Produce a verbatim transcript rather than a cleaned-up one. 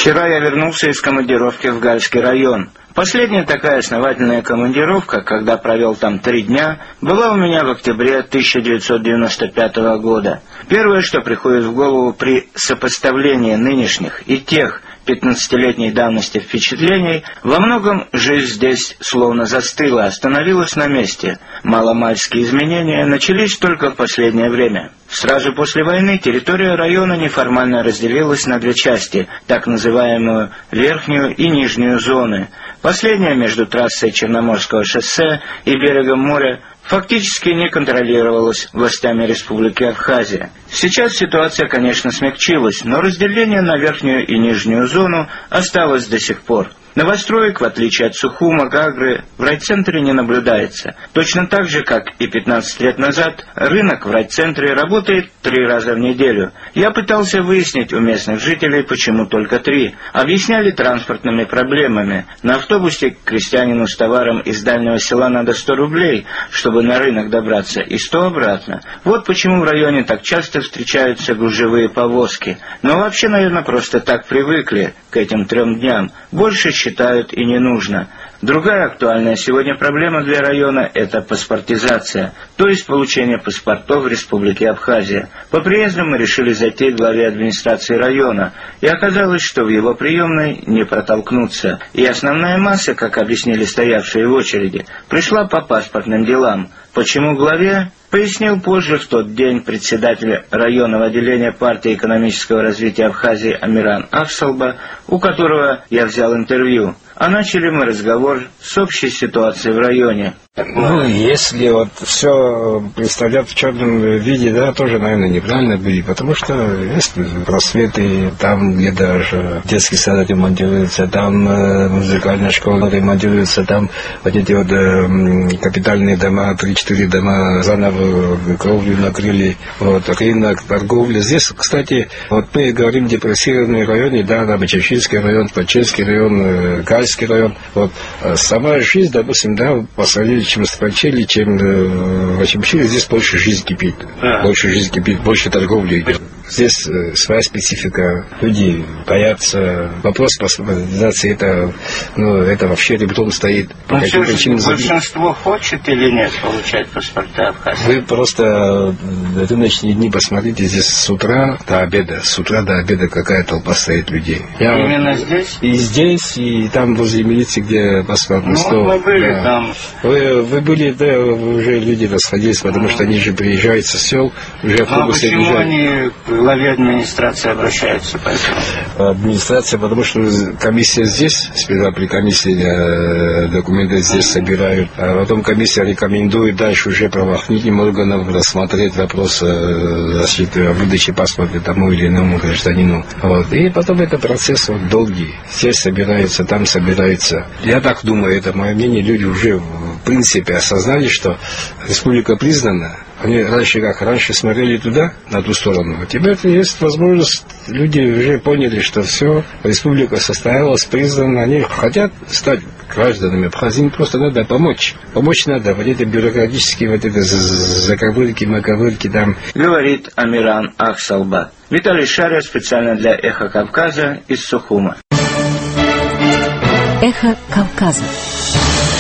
Вчера я вернулся из командировки в Гальский район. Последняя такая основательная командировка, когда провел там три дня, была у меня в октябре тысяча девятьсот девяносто пятого года. Первое, что приходит в голову при сопоставлении нынешних и тех пятнадцатилетней давности впечатлений, во многом жизнь здесь словно застыла, остановилась на месте. Маломальские изменения начались только в последнее время. Сразу после войны территория района неформально разделилась на две части, так называемую верхнюю и нижнюю зоны. Последняя между трассой Черноморского шоссе и берегом моря фактически не контролировалась властями Республики Абхазия. Сейчас ситуация, конечно, смягчилась, но разделение на верхнюю и нижнюю зону осталось до сих пор. Новостроек, в отличие от Сухума, Гагры, в райцентре не наблюдается. Точно так же, как и пятнадцать лет назад, рынок в райцентре работает три раза в неделю. Я пытался выяснить у местных жителей, почему только три. Объясняли транспортными проблемами. На автобусе к крестьянину с товаром из дальнего села надо сто рублей, чтобы на рынок добраться, и сто обратно. Вот почему в районе так часто встречаются гужевые повозки. Но вообще, наверное, просто так привыкли к этим трем дням. Больше считают и не нужно. Другая актуальная сегодня проблема для района – это паспортизация, то есть получение паспортов в Республике Абхазия. По приезду мы решили зайти к главе администрации района, и оказалось, что в его приемной не протолкнуться. И основная масса, как объяснили стоявшие в очереди, пришла по паспортным делам. Почему главе? Пояснил позже в тот день председатель районного отделения партии экономического развития Абхазии Амиран Ахсалба, у которого я взял интервью. А начали мы разговор с общей ситуацией в районе. Ну, если вот все представлять в черном виде, да, тоже, наверное, неправильно будет, потому что есть просветы, там, где даже детский сад ремонтируется, там э, музыкальная школа ремонтируется, там вот эти вот э, капитальные дома, три-четыре дома заново кровлю накрыли, вот, рынок, торговля. Здесь, кстати, вот мы говорим депрессированные районы, да, там Чеченский район, Починский район, э, Гальский район, вот, сама жизнь, допустим, да, по сравнению чем с Пачели, чем в Ачимчире, здесь больше жизнь кипит. А. Больше жизнь кипит, больше торговли идет. Здесь э, своя специфика. Люди боятся. Вопрос паспортизации, это, ну, это вообще ребром стоит. Но все же большинство хочет или нет получать паспорта Абхазии? Вы просто рыночные дни посмотрите, здесь с утра до обеда, с утра до обеда какая толпа стоит людей. Я Именно вот, здесь? И здесь, и там возле милиции, где паспортный ну, стол. Мы были да. там. Вы, вы были, да, уже люди расходились, потому а. что они же приезжают со сел, уже автобусы а почему приезжают. Они к главе администрации обращаются? Поэтому? Администрация, потому что комиссия здесь, сперва при комиссии э, документы здесь собирают, а потом комиссия рекомендует дальше уже правоохранительным органам рассмотреть вопрос э, защиты, выдачи паспорта тому или иному гражданину. Вот. И потом это процесс вот, долгий. Здесь собирается, там собирается. Я так думаю, это мое мнение, люди уже в принципе осознали, что республика признана. Они раньше как? Раньше смотрели туда, на ту сторону. А теперь есть возможность, люди уже поняли, что все, республика состоялась, признана, они хотят стать гражданами Абхазии, просто надо помочь. Помочь надо, вот эти бюрократические, вот это заковырки, маковырки там. Говорит Амиран Ахсалба. Виталий Шаря специально для «Эхо Кавказа» из Сухума. «Эхо Кавказа».